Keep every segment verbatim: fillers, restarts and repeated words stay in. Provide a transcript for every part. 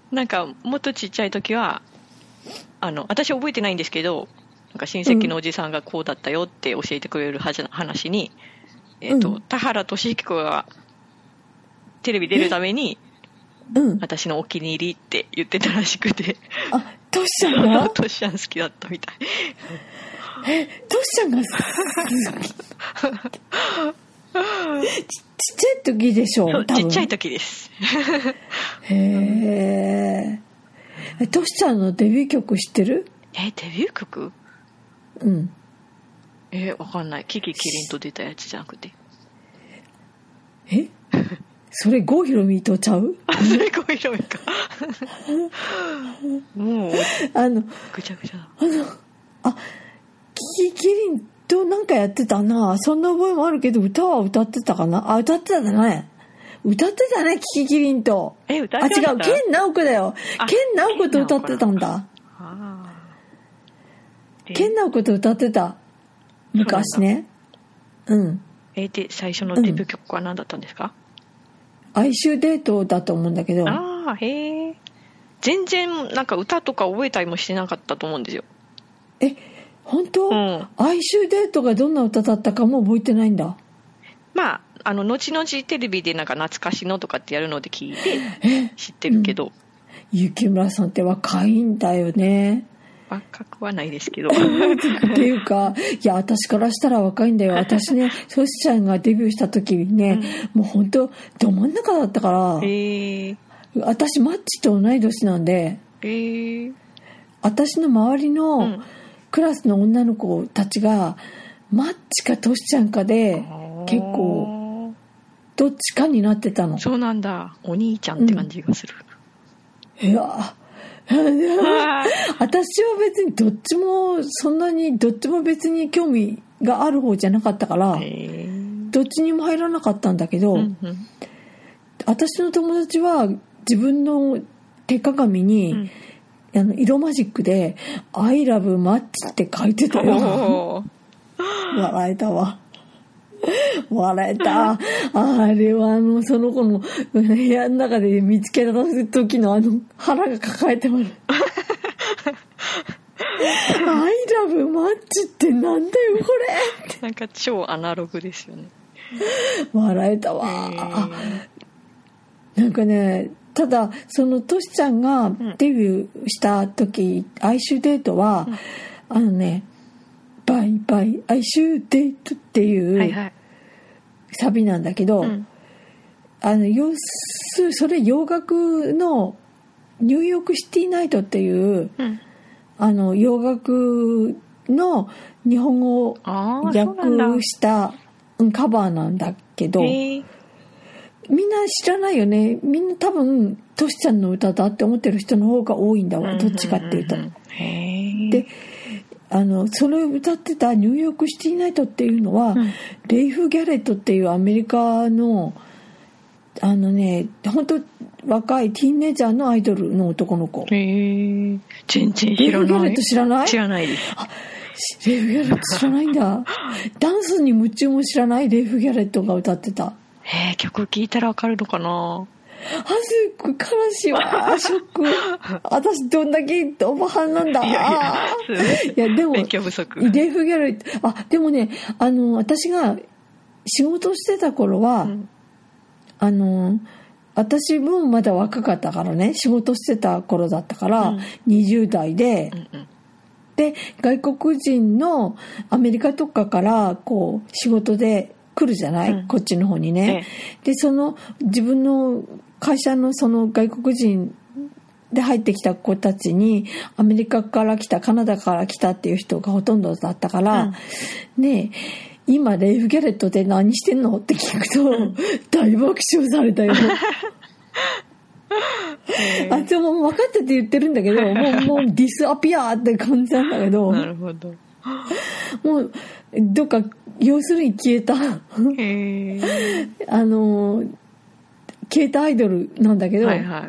なんかもっとちっちゃい時はあの私覚えてないんですけど、なんか親戚のおじさんがこうだったよって教えてくれる話に、うん、えーとうん、田原俊彦がテレビ出るために、うん、私のお気に入りって言ってたらしくて、 あ、トシちゃんがトシちゃん好きだったみたい。 え、トシちゃんが好きち, ちっちゃい時でしょ。 そう、ちっちゃい時です。 へえ。トシちゃんのデビュー曲知ってる？ え、デビュー曲？ うん。 え、わかんない。キキキリンと出たやつじゃなくて。 え？それ郷ひろみとちゃう？ それ郷ひろみか。もうあのぐちゃぐちゃだ。 あのあキキキリンとなんかやってたな。そんな覚えもあるけど、歌は歌ってたかな。あ、歌ってたね。歌ってたね、キキキリンと。 え、歌ってた？ あ、違う、ケンナオコだよ。ケンナオコと歌ってたんだ。 あケンナオコと歌ってた。昔ね。うん。 え、で、最初のデビュー曲は何だったんですか？ うん、哀愁デートだと思うんだけど。 ああ、へえ。全然なんか歌とか覚えたりもしてなかったと思うんですよ。 え、本当？ うん、 哀愁デートがどんな歌だったかも覚えてないんだ。 まあ、あの後々テレビでなんか懐かしのとかってやるので聞いて知ってるけど、 うん、雪村さんって若いんだよね。 若くはないですけどっていうか、いや私からしたら若いんだよ。私ね、トシちゃんがデビューした時にね、うん、もう本当ど真ん中だったから。へー。私マッチと同い年なんで、 へー。 私の周りの、うんクラスの女の子たちがマッチかトシちゃんかで結構どっちかになってたの。 そうなんだ。お兄ちゃんって感じがする、 うん、いや私は別にどっちもそんなにどっちも別に興味がある方じゃなかったからどっちにも入らなかったんだけど、うんうん、私の友達は自分の手鏡に、うんあの色マジックで I love マッチって書いてたよ。笑えたわ。笑えた。あれはあのその子の部屋の中で見つけた時のあの腹が抱えてます。I love マッチってなんだよこれ。 なんか超アナログですよね。 笑えたわ。なんかね。ただそのトシちゃんがデビューした時、うん、哀愁デートは、うん、あのねバイバイ哀愁デートっていうサビなんだけど、はいはい、あの要するそれ洋楽のニューヨークシティナイトっていう、うん、あの洋楽の日本語を訳したカバーなんだけどみんな知らないよね。みんな多分トシちゃんの歌だって思ってる人の方が多いんだわ。どっちかっていうと。へで、あのそれを歌ってたニューヨークシティナイトっていうのは、うん、レイフ・ギャレットっていうアメリカのあのね本当若いティーンエイジャーのアイドルの男の子。へえ。全然知らない。 レイフ・ギャレット知らない？ 知らないです。 あ、レイフ・ギャレット知らないんだ。ダンスに夢中も知らないレイフ・ギャレットが歌ってた。 えー、曲聴いたらわかるのかな。 あ、すっごい悲しいわ。ショック。私どんだけおばはんなんだ。いやいや、いやでも勉強不足。 レイフ・ギャレット、あ、でもね、あの私が仕事してた頃は、うん、あの私もまだ若かったからね、仕事してた頃だったから、うん、にじゅう代で、うんうん、で外国人のアメリカとかからこう仕事で来るじゃない、うん、こっちの方にね、ええ、でその自分の会社のその外国人で入ってきた子たちにアメリカから来たカナダから来たっていう人がほとんどだったから、うん、ねえ今レイフ・ギャレットで何してんのって聞くと、うん、大爆笑されたよ。あ、でも分かってて言ってるんだけどもう、もうディスアピアーって感じなんだけどなるほど。 もうどっか要するに消えたへあの消えたアイドルなんだけど、はいはい、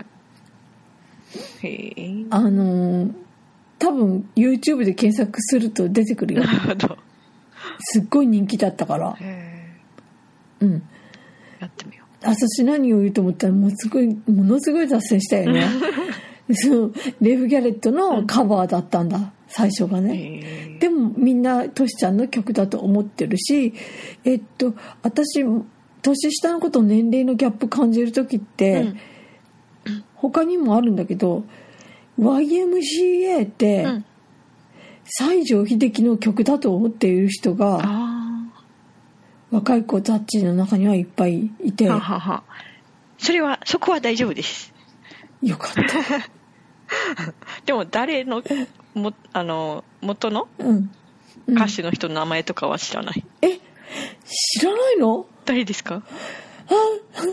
へあの多分 YouTube で検索すると出てくるよ。なるほど。すっごい人気だったから。へうん。 やってみよう。 私何を言うと思ったらもうすごいものすごい脱線したよね。 そのレフ・ギャレットのカバーだったんだ、うん、最初がね。でもみんなトシちゃんの曲だと思ってるし、えっと私年下のこと年齢のギャップ感じる時って、うん、他にもあるんだけど ワイエムシーエー って、うん、西城秀樹の曲だと思っている人が若い子たちの中にはいっぱいいて、ははは、 それはそこは大丈夫です。 よかったでも誰のもあの元の歌手の人の名前とかは知らない、 うんうん、え知らないの？ 誰ですか？ あ、悲し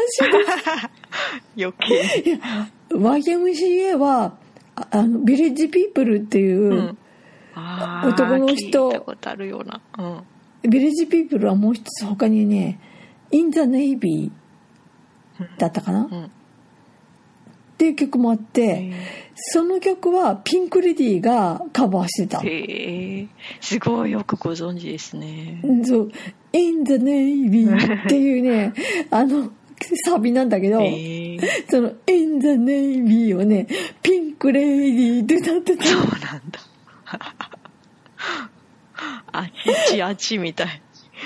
い余計いや ワイエムシーエー はあのビレッジピープルっていう、うん、男の人、 聞いたことあるような、 うん、ビレッジピープルはもう一つ他にね In the Navy だったかな、うん、っていう曲もあって、その曲はピンク・レディーがカバーしてた。 へえ、すごいよくご存知ですね。 そう In the Navy っていうねあのサビなんだけど、その In the Navy をねピンク・レディーって歌ってた。 そうなんだあっちあっちみたい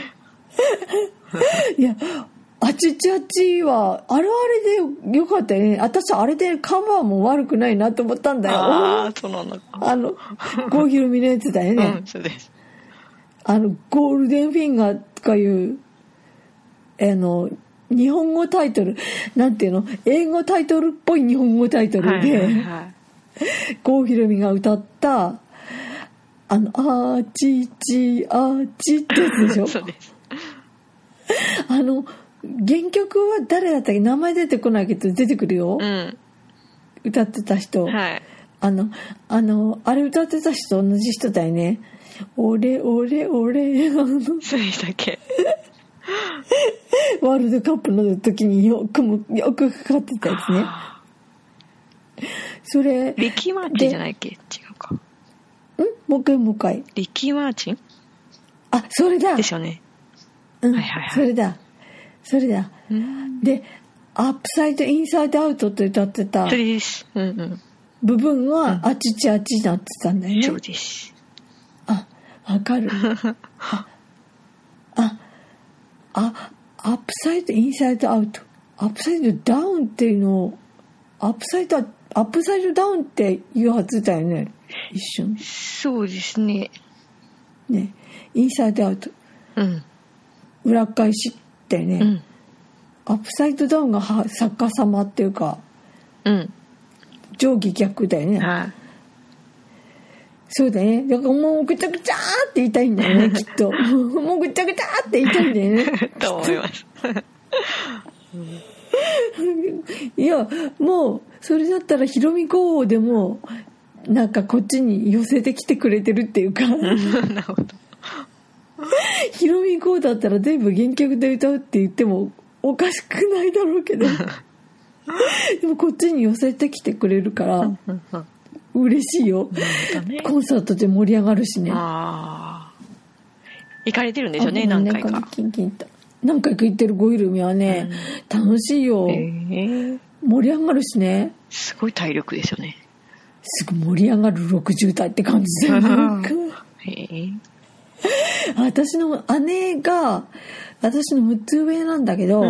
いやあちちあちはあれはあれでよかったよね。私あれでカバーも悪くないなと思ったんだよ。 ああ、そうなのか。 あの郷ひろみのやつだよね、 うん、そうです。 あのゴールデンフィンガーとかいうあの日本語タイトルなんていうの、英語タイトルっぽい日本語タイトルで、はいはいはい、郷ひろみが歌ったあのあちちあちってやつでしょそうです。 あの原曲は誰だったっけ、名前出てこないけど出てくるよ、 うん、 歌ってた人、 はい、 あのあのあれ歌ってた人同じ人だよね。俺俺俺あのそうでしたっけワールドカップの時によくもよくかかってたやつね。それリキー・マーチンじゃないっけ？違うか。ん？ もう一回もう一回。 リキー・マーチン？ あ、それだ。 ですよね。 うん、はいはいはい。それだ。それだ。で、アップサイドインサイドアウトって歌ってた。 それです。うんうん。 部分はあっちちあっちになってたんだよね。 そうです。 あ、わかる。あ、あ、あ、アップサイドインサイドアウト。アップサイドダウンっていうのを、アップサイド、アップサイドダウンって言うはずだよね。一瞬。 そうですね。 ね、インサイドアウト。 うん。 裏返しってね、うん、アップサイドダウンが逆さまっていうか、 うん、 上下逆だよね、 はい、 そうだね。だからもうぐちゃぐちゃーって言いたいんだよねきっともうぐちゃぐちゃーって言いたいんだよねと思いますいやもうそれだったらひろみ号でもなんかこっちに寄せてきてくれてるっていうかなるほどひろみ号だったら全部原曲で歌うって言ってもおかしくないだろうけどでもこっちに寄せてきてくれるから嬉しいよ、ね、コンサートで盛り上がるしね。 あ行かれてるんですよね、何回か。キンキンと何回か行ってる郷ひろみはね、うん、楽しいよ、えー、盛り上がるしね。 すごい体力ですよね。 すぐ盛り上がるろくじゅう代って感じだよねへー私の姉が私のむっつ上なんだけど、うん、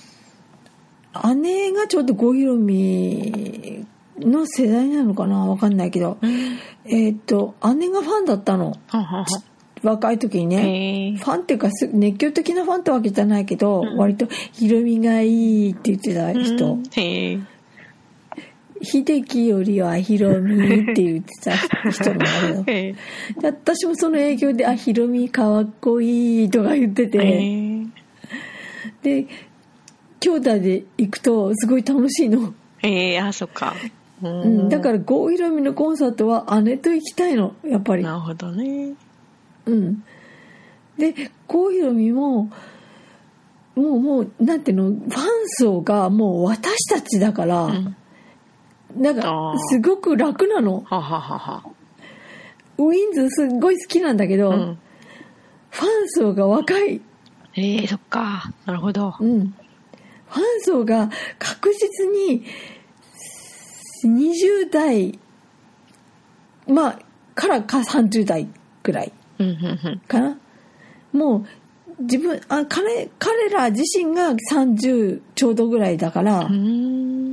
姉がちょっと郷ひろみの世代なのかな分かんないけど、うん、えー、っと姉がファンだったのははは若い時にね。ファンっていうか熱狂的なファンってわけじゃないけど、うん、割とひろみがいいって言ってた人、うん、へー秀樹よりはひろみって言ってた人なんだけどで私もその影響であひろみかっこいいとか言ってて、で兄弟で行くとすごい楽しいの。 えー、あそっか、 うん、だから郷ひろみのコンサートは姉と行きたいのやっぱり。 なるほどね。 うんで郷ひろみももうもうなんていうのファン層がもう私たちだから、うんなんかすごく楽なの。 ははははウィンズすごい好きなんだけど、うん、ファン層が若い。 えー、そっかなるほど、 うん、ファン層が確実ににじゅう代まあからかさんじゅう代くらいかな。もう自分あ 彼, 彼ら自身がさんじゅうちょうどぐらいだから、うん、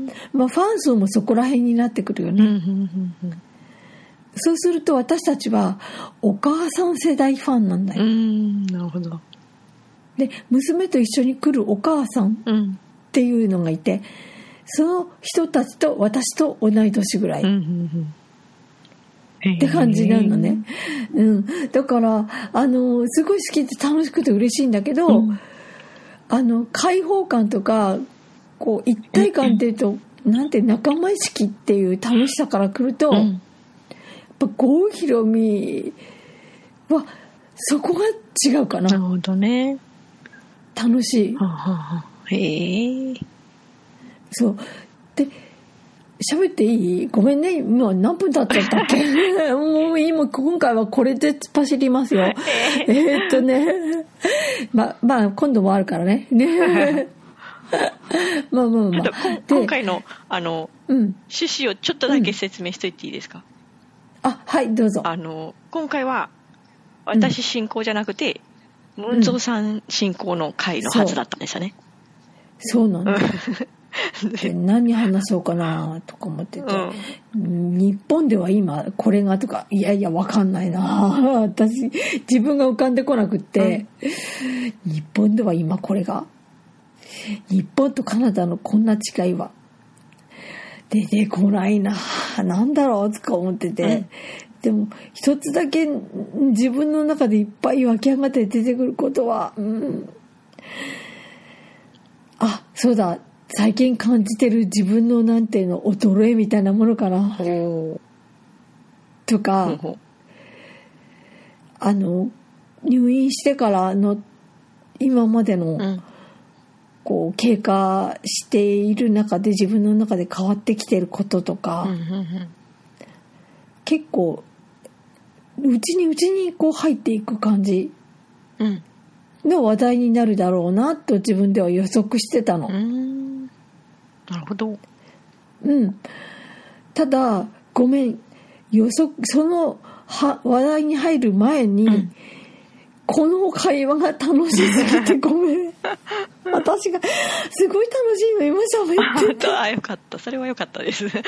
まあ、ファン層もそこら辺になってくるよね、うんうんうんうん、そうすると私たちはお母さん世代ファンなんだよ。 うん、なるほど。 で娘と一緒に来るお母さんっていうのがいて、うん、その人たちと私と同い年ぐらい、うんうんうんって感じなのね、うん、だからあのすごい好きで楽しくて嬉しいんだけど、うん、あの開放感とかこう一体感っていうと、うん、なんて仲間意識っていう楽しさから来ると、うん、やっぱ郷ひろみはそこが違うかな。 なるほどね。 楽しい。 はははへえ。 そうで喋っていい？ごめんね、今何分経っちゃったっけもう今今回はこれで突っ走りますよえーっとねままあ今度もあるからねねまあまあまあ今回のあの、うん、趣旨をちょっとだけ説明しといていいですか？ うん、あはいどうぞ。 あの今回は私進行じゃなくて、うん、ムンゾーさん進行の回のはずだったんですよね。 そう、そうなんだで何話そうかなとか思ってて、うん、日本では今これがとかいやいや分かんないな私自分が浮かんでこなくって、うん、日本では今これが日本とカナダのこんな違いは出てこないななんだろうとか思ってて、うん、でも一つだけ自分の中でいっぱい湧き上がって出てくることは、うん、あそうだ最近感じてる自分のなんていうの衰えみたいなものかなとか、あの入院してからの今までの、うん、こう経過している中で自分の中で変わってきてることとか、うんうんうん、結構うちにうちにこう入っていく感じの話題になるだろうなと自分では予測してたの。うんなるほど。 うん。ただごめん予測そのは話題に入る前に、うん、この会話が楽しすぎてごめん私がすごい楽しいの今喋ってたあよかったそれはよかったですね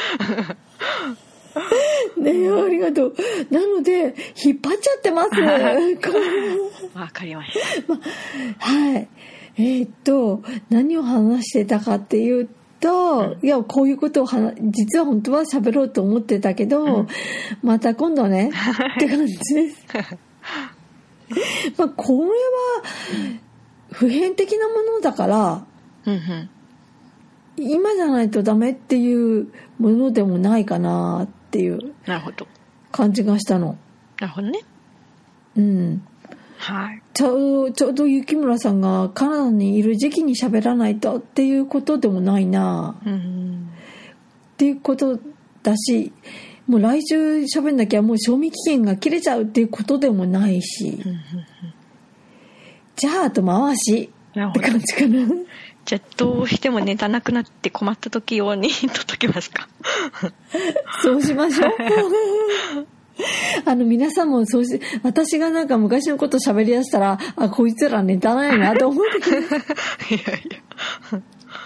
えありがとう。なので引っ張っちゃってますわかりました、ま、 はいえー、っと何を話してたかっていうと、いやこういうことをは実は本当は喋ろうと思ってたけど、うん、また今度ねって感じですまあこれは普遍的なものだから、うんうん、今じゃないとダメっていうものでもないかなっていう感じがしたの。 なるほどね。 うんはい、ちょう、ちょうど雪村さんがカナダにいる時期に喋らないとっていうことでもないな、うん、っていうことだしもう来週喋んなきゃもう賞味期限が切れちゃうっていうことでもないし、うん、じゃああと回しって感じかな。 じゃあどうしてもネタなくなって困った時用に取っときますかそうしましょうあの皆さんもそうし私がなんか昔のこと喋り出したらあこいつらネタないなと思ってくるいやいや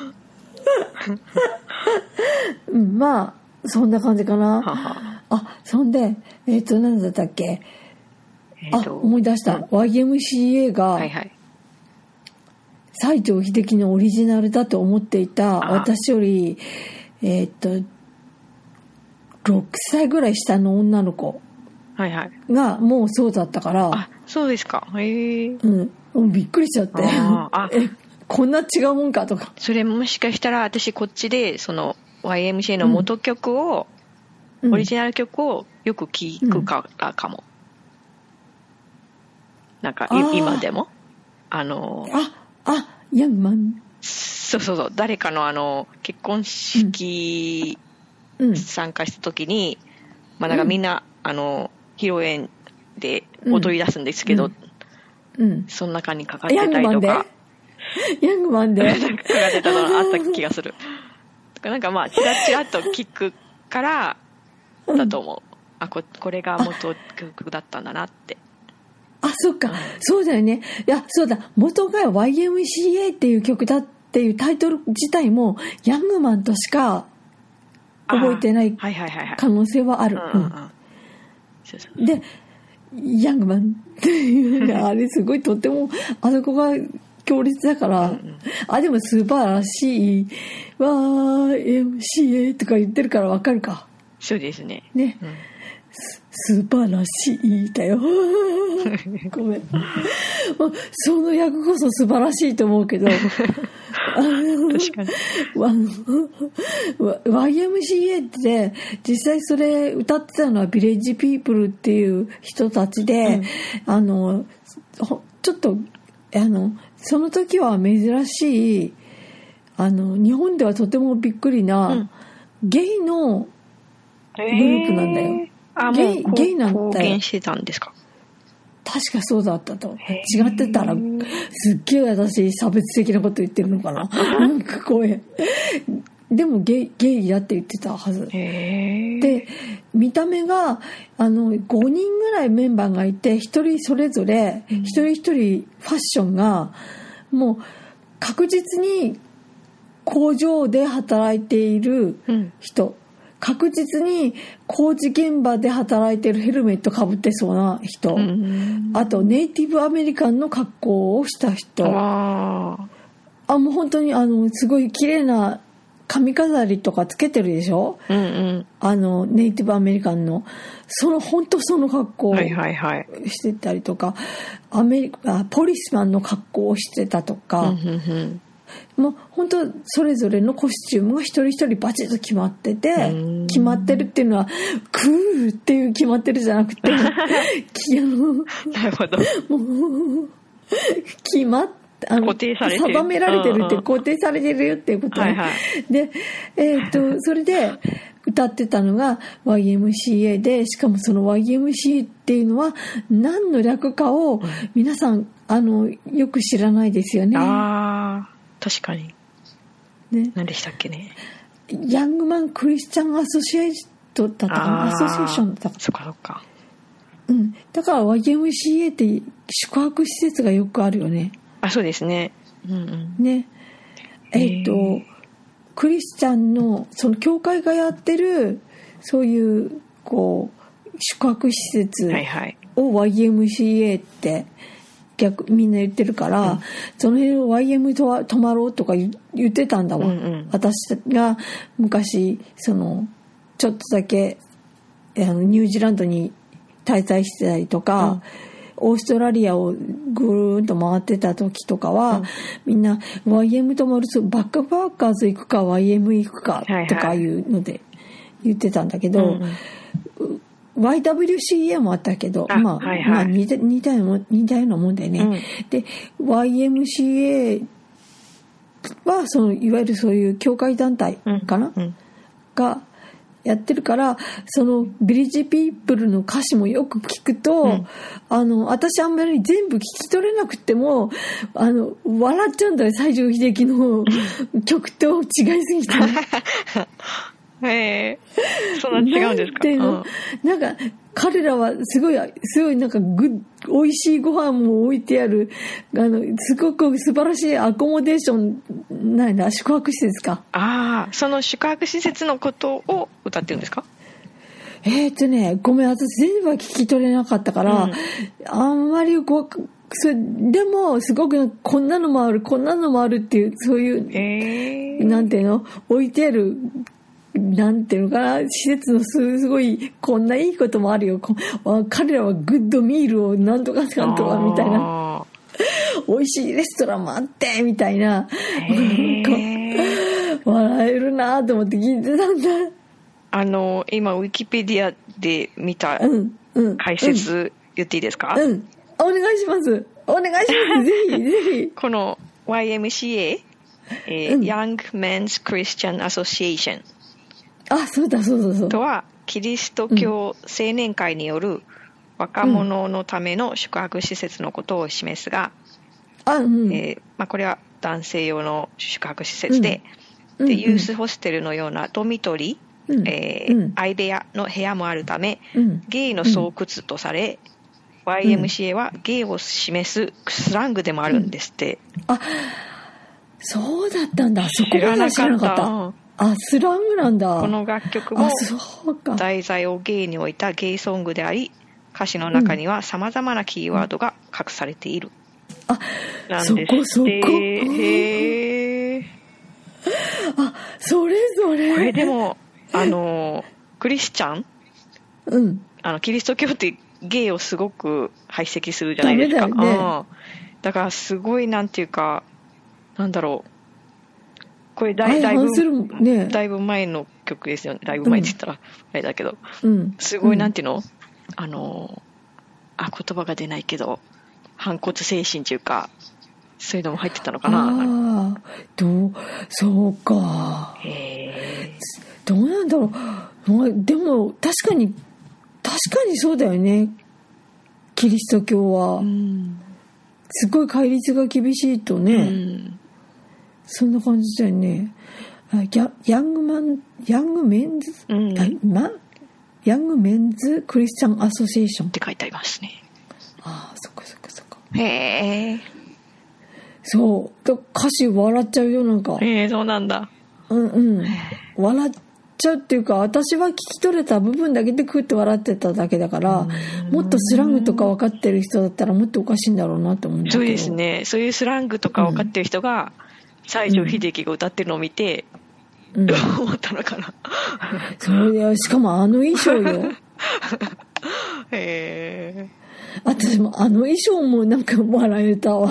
うんまあそんな感じかな。ははあそんでえっ、ー、と何だったっけ、えー、あ思い出した、うん、ワイエムシーエー が、はいはい、西城秀樹のオリジナルだと思っていた私よりえっ、ー、とろくさいぐらい下の女の子がもうそうだったから、はいはい、 あそうですかへえ、 うん、びっくりしちゃってああえこんな違うもんかとか。 それもしかしたら私こっちでその ワイエムシーエー の元曲を、うん、オリジナル曲をよく聴くからかも、うん、なんか今でもあのああヤングマンそうそうそう誰かのあの結婚式、うん参加した時に、まあ、なんかみんな、うん、あの披露宴で踊り出すんですけど、うんうん、その中にかかってたりとかヤングマンでかかってたのがあった気がするなんかまあチラチラと聞くからだと思う、うん、あ こ, これが元曲だったんだなって。 あ、そっか、うん、そうだよね。いや、そうだ、元が ワイエムシーエー っていう曲だっていうタイトル自体もヤングマンとしか覚えてない可能性はある。で、ヤングマンっていうのがあれすごいとってもあそこが強烈だから、うんうん、あ、でも素晴らしい ワイエムシーエー とか言ってるからわかるか。 そうですね。 ね。うん、素晴らしいだよ。ごめん。その役こそ素晴らしいと思うけど。確かに。 ワイエムシーエー って実際それ歌ってたのはビレッジピープルっていう人たちで、うん、あのちょっとあのその時は珍しい、あの日本ではとてもびっくりな、うん、ゲイのグループなんだよ。えーあ、ゲイ、ゲイなんて公言してたんですか？ 確かそうだったと。違ってたらすっげえ私差別的なこと言ってるのかな。なんか怖い。でもゲイ、ゲイだって言ってたはず。で、見た目があのごにんぐらいメンバーがいて、一人それぞれ一人一人ファッションがもう確実に工場で働いている人。うん確実に工事現場で働いてるヘルメットかぶってそうな人、うん、あとネイティブアメリカンの格好をした人、ああもう本当にあのすごい綺麗な髪飾りとかつけてるでしょ、うんうん、あのネイティブアメリカンのその本当その格好をしてたりとか、はいはいはい、アメリカポリスマンの格好をしてたとか、うんうんうんもう本当それぞれのコスチュームが一人一人バチッと決まってて、決まってるっていうのはクールっていう決まってるじゃなくてなるほどもう決まっあの固定されてる定められてるって固定されてるよっていうこと、ねはいはい、で、えー、っとそれで歌ってたのが ワイエムシーエー で、しかもその ワイエムシー っていうのは何の略かを皆さんあのよく知らないですよね。 あー確かに、ね、何でしたっけね。 ヤングマンクリスチャンアソシエートだったかな、アソシエーションだったかな。 そっかそっか、 うん、だから ワイエムシーエー って宿泊施設がよくあるよね。 あそうですね、うんうん、ねえー、っとクリスチャンのその教会がやってるそういうこう宿泊施設を ワイエムシーエー って逆みんな言ってるから、うん、その辺を ワイエム とは泊まろうとか言ってたんだわ、うんうん、私が昔そのちょっとだけあのニュージーランドに滞在してたりとか、うん、オーストラリアをぐーんと回ってた時とかは、うん、みんな ワイエム 泊まるとバックパーカーズ行くか ワイエム 行くかとかいうので言ってたんだけど、はいはいうんワイダブリューシーエー もあったけど、あまあ、はいはいまあ、似た、似たような、似たようなもんだよね。うん、で、ワイエムシーエー は、その、いわゆるそういう教会団体かな、うんうん、がやってるから、その、ビレッジピープルの歌詞もよく聞くと、うん、あの、私あんまり全部聞き取れなくても、あの、笑っちゃうんだよ、西城秀樹の曲と違いすぎて。 へえ、そんな違うんですか。なんていうの、 うん、なんか彼らはすごいすごいなんかぐ美味しいご飯も置いてあるあのすごく素晴らしいアコモデーションなんだ宿泊施設か。 ああ、その宿泊施設のことを歌ってるんですか。 えーっとねごめん私全部は聞き取れなかったから、うん、あんまりこうそれでもすごくこんなのもあるこんなのもあるっていうそういう、えー、なんていうの置いてあるなんていうのかな施設のすごいこんないいこともあるよ彼らはグッドミールをなんとかかんとかみたいな美味しいレストランもあってみたいな笑えるなと思って聞いてたんだ。 あの今ウィキペディアで見た解説言っていいですか。 うん、うん、お願いしますお願いしますぜひぜひ。 この ワイエムシーエー、えーうん、Young Men's Christian Association あ、そうだそうだそうだとはキリスト教青年会による若者のための宿泊施設のことを示すが、 あ、うんえーまあ、これは男性用の宿泊施設で、うん、でユースホステルのようなドミトリーうんえーうん相部屋の部屋もあるため、 うんゲイの巣窟とされ、ワイエムシーエー はゲイを示すスラングでもあるんですって、 あ、そうだったんだ。そこまでは知らなかった。 知らなかっあ、スラングなんだ。 この楽曲もあ、そうか。 題材をゲイに置いたゲイソングであり、歌詞の中には様々なキーワードが隠されている、 あ、 なんですって。 そこそこ。 へー。 あ、それぞれ。 これでもあのクリスチャン、 うん。 あのキリスト教ってゲイをすごく排斥するじゃないですか。 ダメだよね。 うん、だからすごいなんていうか、なんだろう、これだいだいぶ、ね、だいぶ前の曲ですよね。だいぶ前って言ったらあれだけど、 うん、 すごいなんていうの、うん、あのあ言葉が出ないけど反骨精神っていうか、そういうのも入ってたのかな。 ああ、どう、そうか。 へえ。 どうなんだろう。でも確かに確かにそうだよね。キリスト教は、うん、すごい戒律が厳しいとね。うん、そんな感じだよね。ヤ, ヤングマン、ヤングメンズ、うん、ま、ヤングメンズクリスチャンアソシエーションって書いてありますね。 ああ、そっかそっかそっか。 へえ。 そう。歌詞笑っちゃうよ、なんか。 へえ、そうなんだ。 うんうん。笑っちゃうっていうか、私は聞き取れた部分だけでクッと笑ってただけだから、もっとスラングとか分かってる人だったらもっとおかしいんだろうなって思うんだけど。 そうですね。そういうスラングとか分かってる人が、西城秀樹が歌ってるのを見て、うん、どう思ったのかな。 そうだよ。しかもあの衣装よ。 へえ。 私もあの衣装もなんか笑えたわ。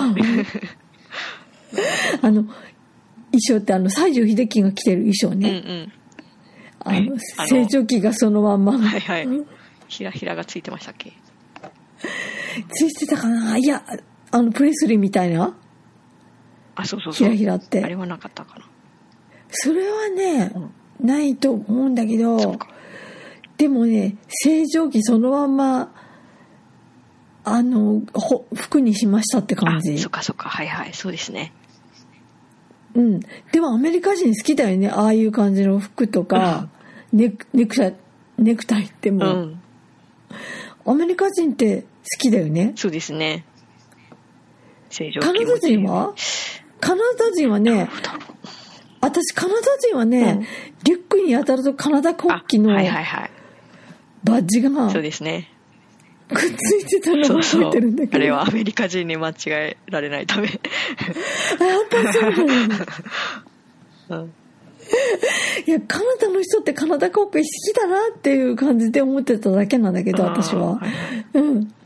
あの衣装ってあの西城秀樹が着てる衣装ね。うんうん、あの成長期がそのまんま。 はいはい。ひらひらがついてましたっけ？ ついてたかな。いや、あのプレスリーみたいな。 あ、そうそうそう。 ひらひらって。 あれはなかったかな。 それはね、うん、ないと思うんだけど、でもね、成長期そのまんまあの服にしましたって感じ。 あ、そっかそっか、はいはい、そうですね。 うん。でもアメリカ人好きだよね、ああいう感じの服とか、うん、ネク、ネクタイ、ネクタイってもう、うん、アメリカ人って好きだよね。 そうですね。正常カナダ人はカナダ人はね、私カナダ人はね、うん、リュックに当たるとカナダ国旗のバッジがそうですね。 くっついてたのを覚えてるんだけど、そうそう、 あれはアメリカ人に間違えられないため。 あ、やっぱそうだよね。うん、いや、カナダの人ってカナダ国旗好きだなっていう感じで思ってただけなんだけど、私は、はい、うん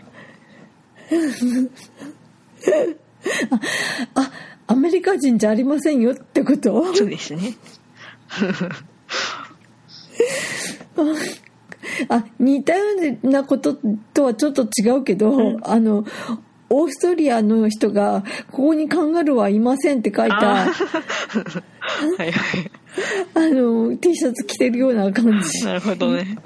あ, あアメリカ人じゃありませんよってこと？ そうですね。 あ、似たようなこととはちょっと違うけど、うん、あのオーストリアの人がここにカンガルーはいませんって書いたはいはい、あの T シャツ着てるような感じ。 なるほどね。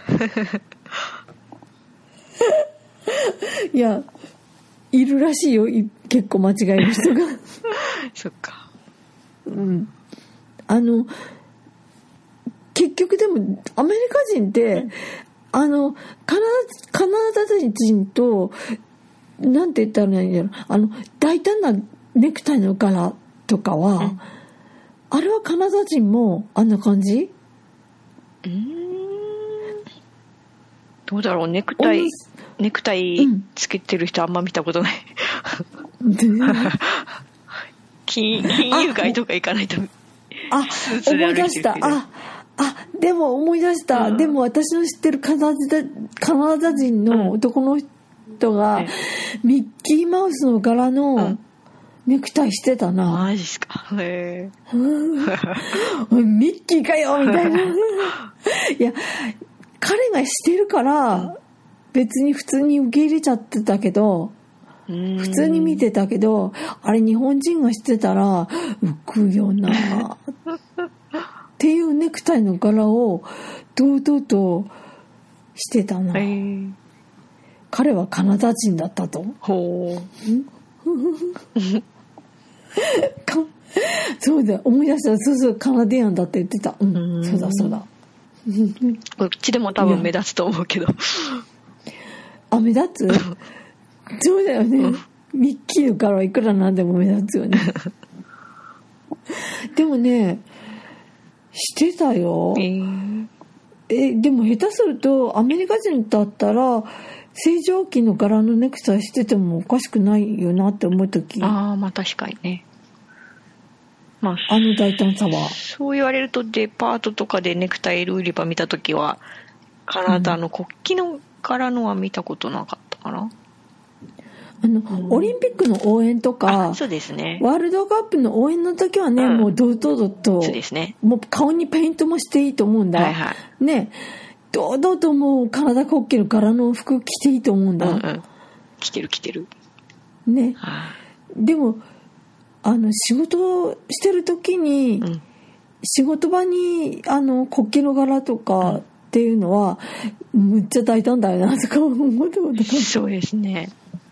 いや、いるらしいよ、結構間違える人が。 そっか。 うん。あの結局でもアメリカ人って、うん、あのカナダ、カナダ人となんて言ったらいいんだろう、あの大胆なネクタイの柄とかは、うん、あれはカナダ人もあんな感じ？ うーん、どうだろう、ネクタイネクタイつけてる人あんま見たことない。金, 金融街とか行かないと。 あ、思い出した。あ、あ、でも思い出した。うん、でも私の知ってるカナダ、カナダ人の男の人が、うん、ミッキーマウスの柄のネクタイしてたな。うん、 マジっすか。へー。 ミッキーかよみたいな。いや、彼がしてるから、別に普通に受け入れちゃってたけど、普通に見てたけど、あれ日本人がしてたら浮くよなっていうネクタイの柄を堂々としてたな。彼はカナダ人だったと。 ほう。 そうだ、思い出した。そうそう、カナディアンだって言ってた。うん、うんそうだそうだ。 こっちでも多分目立つと思うけど。 あ、目立つそうだよね、うん、ミッキーのからいくらなんでも目立つよね。でもね、してたよ。えー、え、でも下手するとアメリカ人だったら星条旗の柄のネクタイしててもおかしくないよなって思うとき。 ああ、まあ確かにね。まあ、 あの大胆さは。 そう言われるとデパートとかでネクタイ売り場見たときはカナダの国旗の柄のは見たことなかったかな。 あの、うん、オリンピックの応援とか、 そうですね、 ワールドカップの応援の時はね、うん、もう堂々と、 そうですね、 もう顔にペイントもしていいと思うんだ、 はいはい、 ね、堂々ともうカナダ国旗の柄の服着ていいと思うんだ、うんうん、 着てる着てるね、はあ、でもあの仕事をしてる時に、うん、仕事場にあの国旗の柄とかっていうのは、うん、むっちゃ大胆だよなとか思ったことか。 そうですね。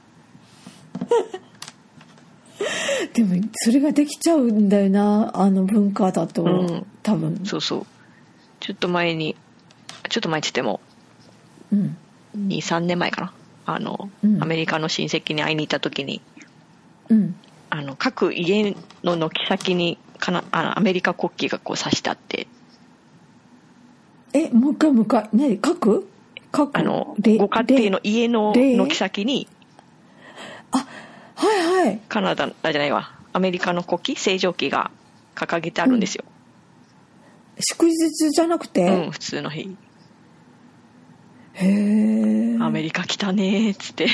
でもそれができちゃうんだよな、あの文化だと、うん、多分。 そうそう。ちょっと前に、ちょっと前って言っても、うん、にさんねんまえかな、あの、うん、アメリカの親戚に会いに行った時に、うん、あの各家の軒先にかな、あのアメリカ国旗がこう刺してあって。 え、もう一回もう一回、ね、各各あのご家庭の家の軒先に、 あ、はいはい、 カナダじゃないわ、アメリカの国旗、星条旗が掲げてあるんですよ、うん、 祝日じゃなくて、 うん、普通の日。 へえ、 アメリカ来たねっつって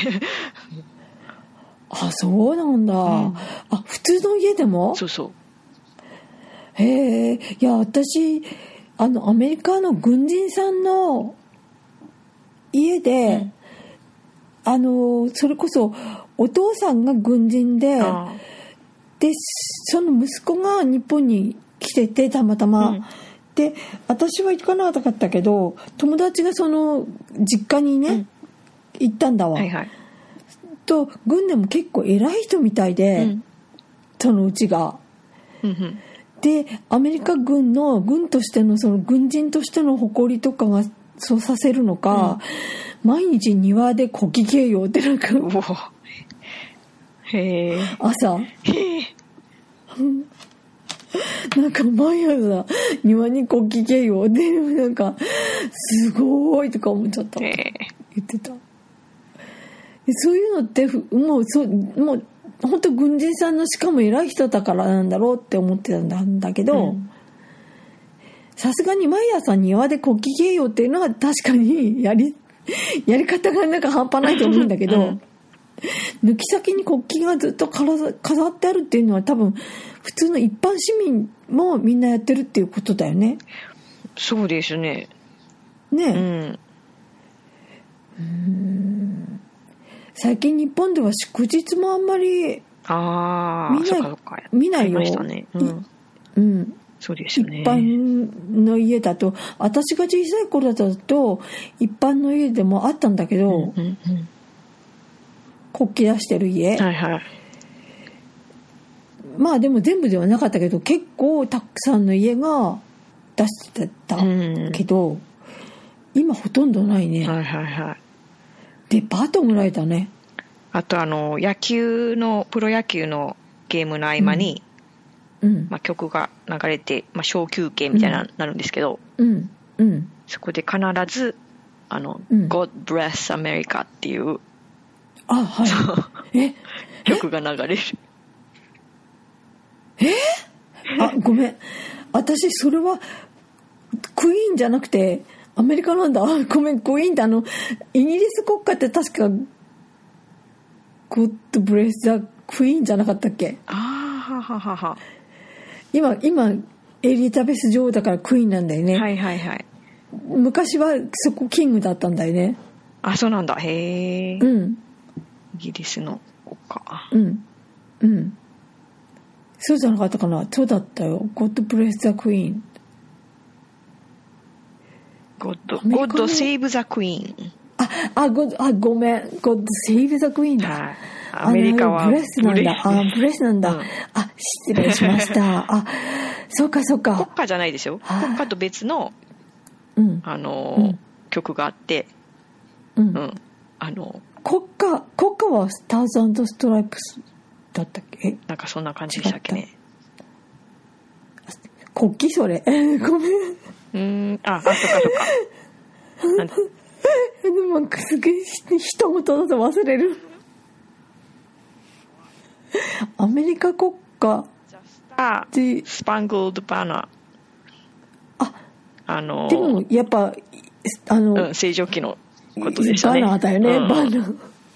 あ、そうなんだ、うん、あ、普通の家でも。 そうそう。 へえ、いや私あのアメリカの軍人さんの家で、うん、あのそれこそお父さんが軍人で、でその息子が日本に来ててたまたま、うん、で私は行かなかったけど友達がその実家にね、うん、行ったんだわ、はいはい、と軍でも結構偉い人みたいで、うん、そのうちが、うんうん、でアメリカ軍の軍としてのその軍人としての誇りとかがそうさせるのか、うん、毎日庭で国旗掲揚ってなんかへー朝へーなんか毎朝庭に国旗掲揚でなんかすごいとか思っちゃった、言ってた。そういうのってもうそうもう本当軍人さんのしかも偉い人だからなんだろうって思ってたんだけど、さすがに毎朝庭で国旗掲揚っていうのは確かにやりやり方がなんか半端ないと思うんだけど、うん抜き先に国旗がずっと飾ってあるっていうのは多分普通の一般市民もみんなやってるっていうことだよね。 そうですね。 ねえ、うん、うーん最近日本では祝日もあんまりあ見ない、見ないよ。 ましたね。うん、 うん、 そうですね。 一般の家だと私が小さい頃だと一般の家でもあったんだけど、うんうんうん国旗出してる家、はいはい、まあでも全部ではなかったけど結構たくさんの家が出してたけど、うん、今ほとんどないね、 はいはいはい、 デパートぐらいだね。 あとあの野球のプロ野球のゲームの合間に、うんまあ、曲が流れて、まあ、小休憩みたいな、うん、なるんですけど、うんうん、そこで必ずあの、うん、God Bless America っていうあ、はい。え曲が流れる。 えあ、ごめん。私、それは、クイーンじゃなくて、アメリカなんだ。ごめん、クイーンってあの、イギリス国家って確か、God Bless the Queen じゃなかったっけ？ ああ、はははは。 今、今、エリザベス女王だからクイーンなんだよね。 はいはいはい。 昔はそこキングだったんだよね。 あ、そうなんだ。へえ。うん。イギリスの国家。 うんうんそうじゃなかったかな。そうだったよ。God bless the Queen。 God, God save the Queen。 ああ God あごめん God save the Queen だ。 アメリカはブレスなんだ。あブレスなんだ、うん、あ失礼しましたあ、そうかそうか。 国歌じゃないですよ。国歌と別の、 うん、 あの、 うん、 曲があって、 うんうん、あの国歌国歌はスターズ&ストライプスだったっけ？ なんかそんな感じでしたっけね。 国旗それ、えー、ごめん。 うーん、あ、あ、そっかそっか。 でもすげえ一言だと忘れる。アメリカ国歌あ、スパングルドバナー。 あ、 あのでもやっぱあの、 うん、正常期のことでしたね。 バナーだよね、 うん、 バナー。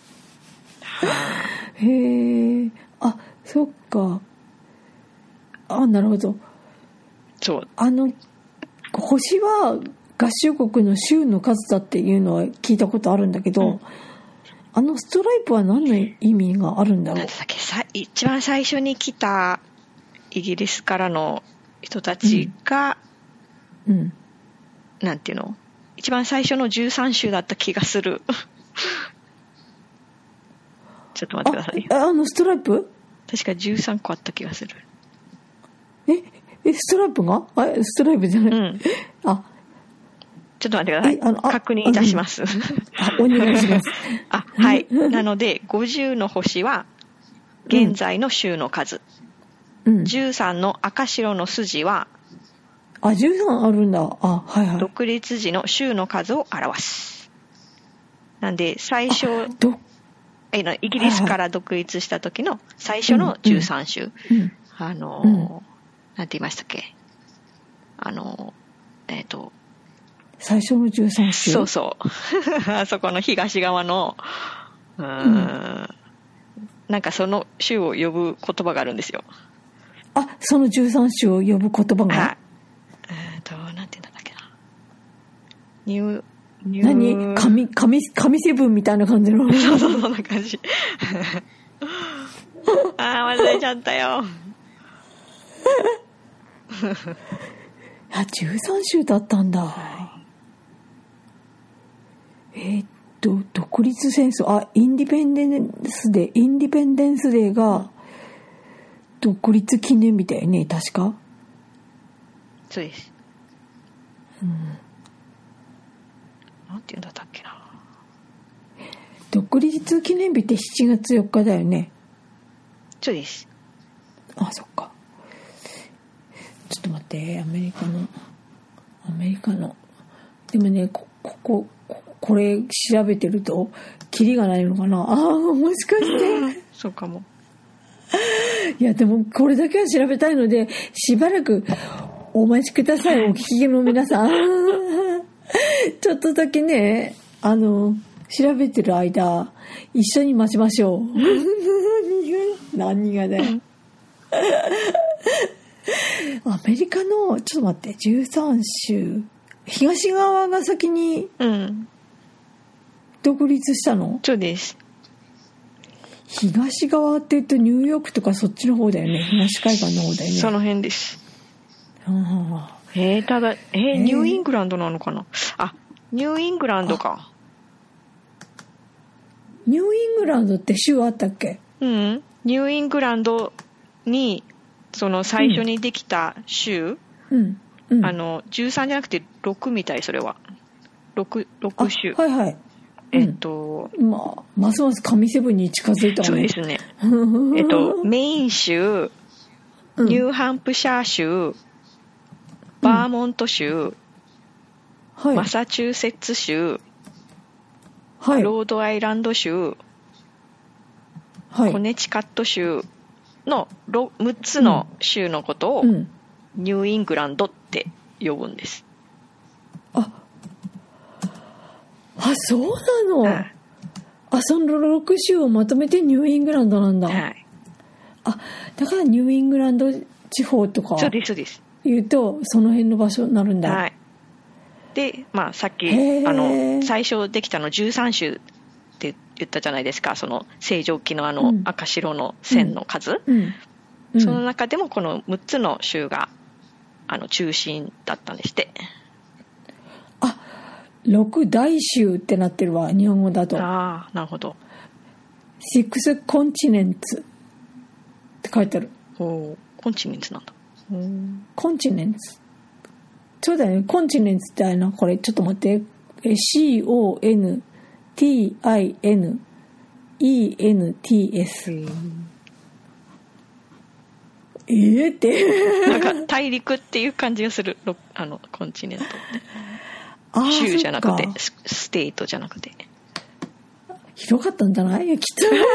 へえ、あ、そっか。あ、なるほど。 そう。 あの星は合衆国の州の数だっていうのは聞いたことあるんだけど、うん、あのストライプは何の意味があるんだろう。 なんだっけ、さ一番最初に来たイギリスからの人たちが、うん、なんていうの、一番最初のじゅうさん州だった気がする。ちょっと待ってください。 あ、あのストライプ？ 確かじゅうさんこあった気がする。 え、え、ストライプが？あ、ストライプじゃない。うん、あ、 ちょっと待ってください。あの確認いたします。 あ、お願いします。 あ、はい。なので、ごじゅうの星は現在の州の数。うん、じゅうさんの赤白の筋は、 あ、じゅうさんあるんだ。あ、はいはい。 独立時の州の数を表す。なんで、最初、イギリスから独立した時の最初のじゅうさん州。うんうん、あの、うん、なんて言いましたっけ？あの、えっと、 最初のじゅうさん州。 そうそう。あそこの東側の、うーん、うん、なんかその州を呼ぶ言葉があるんですよ。 あ、そのじゅうさん州を呼ぶ言葉が、 はい、えっと、なんて言うんだっけな。ニュー、ニュー。何？神、神、神セブンみたいな感じの。 そうそう、そんな感じ。あー、忘れちゃったよ。 あ、じゅうさん州だったんだ。はい、えー、っと、独立戦争、あ、インディペンデンスデー、インディペンデンスデーが、独立記念日だよね、確か。 そうです。うん。なんて言うんだったっけな。 独立記念日ってしちがつよっかだよね。 そうです。 あ、そっか。ちょっと待って、アメリカの、アメリカの。でもね、ここ、ここれ調べてると、キリがないのかな。ああ、もしかして。 そうかも。 いやでもこれだけは調べたいのでしばらくお待ちください。お聞きの皆さん。ちょっとだけね、あの調べてる間一緒に待ちましょう。何が何がね。アメリカのちょっと待って、じゅうさん州、東側が先に独立したの？ そうです。 東側って言うとニューヨークとかそっちの方だよね。東海岸の方だよね。 その辺です。 あえー、ただ、えー、ニューイングランドなのかな。あ、ニューイングランドか。 ニューイングランドって州あったっけ？ うん。ニューイングランドにその最初にできた州、うんうん、あのじゅうさんじゃなくてろくみたい。それは 6, 6州。 はいはい。 えっと、 うん、まあ、ますます神セブンに近づいたわね。 そうですね。えっと、メイン州、ニューハンプシャー州、バーモント州、うんはい、マサチューセッツ州、はい、ロードアイランド州、はい、コネチカット州のむっつの州のことを、うん、ニューイングランドって呼ぶんです。 ああ、そうなの、はい、あ、そのろく州をまとめてニューイングランドなんだ、はい、あ、だからニューイングランド地方とかそうですそうです言うとその辺の場所になるんだ、 はい、で、まあ、さっきあの最初できたのじゅうさん州って言ったじゃないですか。その正常期のあの赤白の線の数、うんうんうん、その中でもこのむっつの州があの中心だったんですって。 あ、ろく大州ってなってるわ、日本語だと。 ああ、なるほど。 シックスコンチネンツって書いてある。 おコンチネンツなんだ。 うん、コンチネンツ。そうだよね。コンチネンツってあれな、これちょっと待って。シーオーエヌティーアイエヌイーエヌティーエス。えーってなんか大陸っていう感じがする。あのコンチネントって州じゃなくてステートじゃなくて広かったんじゃないきっ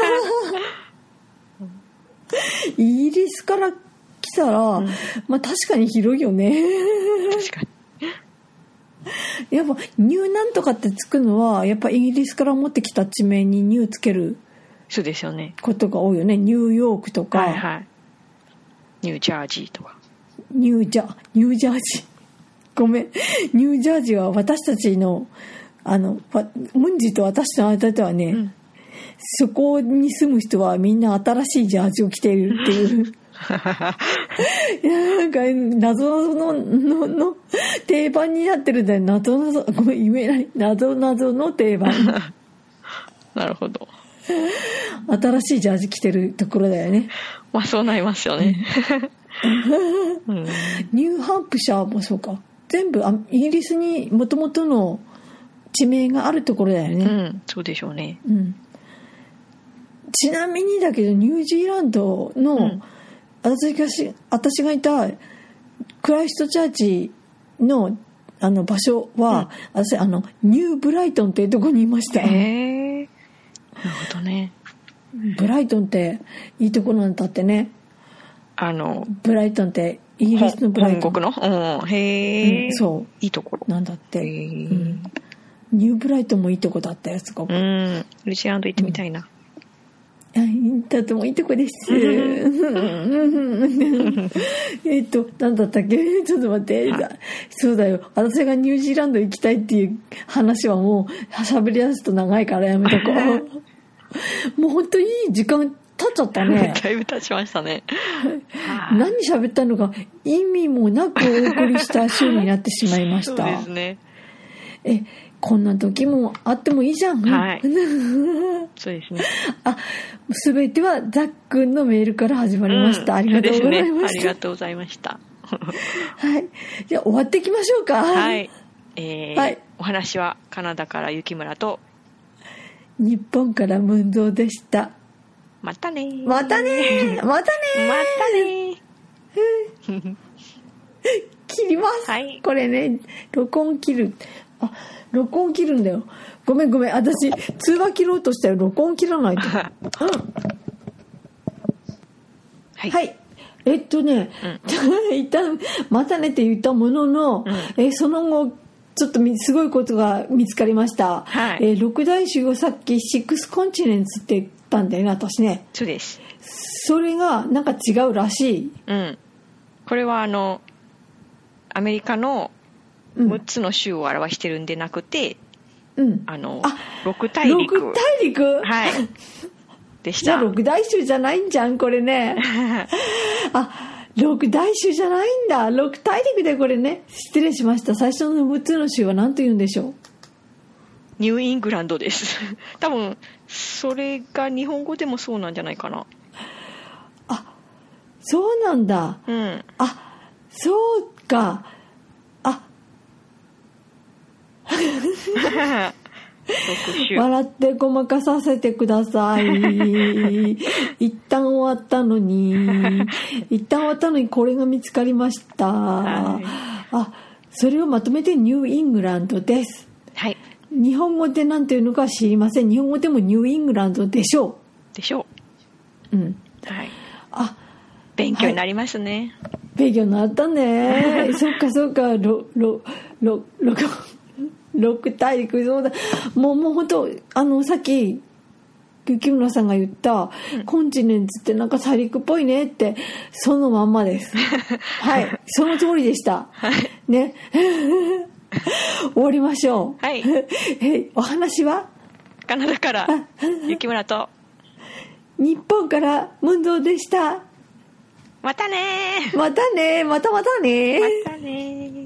とイギリスから来たら、うん、まあ確かに広いよね。 確かにやっぱニューなんとかってつくのはやっぱイギリスから持ってきた地名にニューつけるそうですよねことが多いよね。ニューヨークとか、 はいはい、ニュージャージーとかニュージャニュージャージーごめんニュージャージーは私たちのあのムンジと私の間ではね、うん、そこに住む人はみんな新しいジャージを着ているっていういやなんか謎ののの定番になってるんだよ。謎のごめん言えない謎謎の定番なるほど。 新しいジャージ着てるところだよね。 まあそうなりますよね、うん、 ニューハンプシャーもそうか。全部イギリスにもともとの地名があるところだよね。 うん、そうでしょうね、 うん、ちなみにだけどニュージーランドの、うん、私がし私がいたクライストチャーチのあの場所は、うん、私あのニューブライトンっていうところにいました。 へー、なるほどね。 ブライトンっていいところなんだってね。 あのブライトンってイギリスのブライトン、 本国の、うん、へー、うん、 そういいところなんだって、 うん、 ニューブライトンもいいとこだったやつが、 うん、ニュージーランド行ってみたいな、 うん、だってもいいとこですえっと何だったっけちょっと待って、はい、そうだよ私がニュージーランド行きたいっていう話はもう喋り出すと長いからやめとこうもう本当にいい時間経っちゃったね。 だいぶ経ちましたね何喋ったのか意味もなくお送りした週になってしまいました。 そうですね。 えこんな時もあってもいいじゃん。 はいそうですね。 あ、すべてはザックンのメールから始まりました、うん、ありがとうございました、ね、 ありがとうございましたはいじゃあ終わっていきましょうか。 はい、えーはい、お話はカナダから雪村と日本からムンゾーでした。 またねーまたねーまたねーまたねー切ります、はい、これね録音切るあ録音切るんだよ。ごめんごめん私通話切ろうとしたら録音切らないと、うん、はい、はい、えっとね、うん、一旦またねって言ったものの、うん、えその後ちょっとすごいことが見つかりました、はい、え六大洲をさっきシックスコンチネンツって言ったんだよね私ね。 そうです。 それがなんか違うらしい、 うん、これはあのアメリカのむっつの州を表してるんでなくて、うん、あのあ六大陸六大陸はいでした。 じゃあ六大洲じゃないんじゃんこれねあ六大洲じゃないんだ六大陸でこれね。失礼しました。最初のむっつの州は何と言うんでしょう。 ニューイングランドです多分それが日本語でもそうなんじゃないかな。 あそうなんだ、 うん、 あそうかあ笑ってごまかさせてください一旦終わったのに一旦終わったのにこれが見つかりました、はい、あそれをまとめてニューイングランドです。 はい日本語で何ていうのか知りません。日本語でもニューイングランドでしょうでしょう。うんはいあ勉強になりますね、 はい、勉強になったねそっかそっかろろろろ六大陸そうだもうもう本当あのさっき雪村さんが言った、うん、コンチネンツってなんか大陸っぽいねってそのまんまですはいその通りでした、はい、ね終わりましょう。はい。 えお話はカナダから雪村と日本からムンゾーでした。 またねまたねまたまたねまたね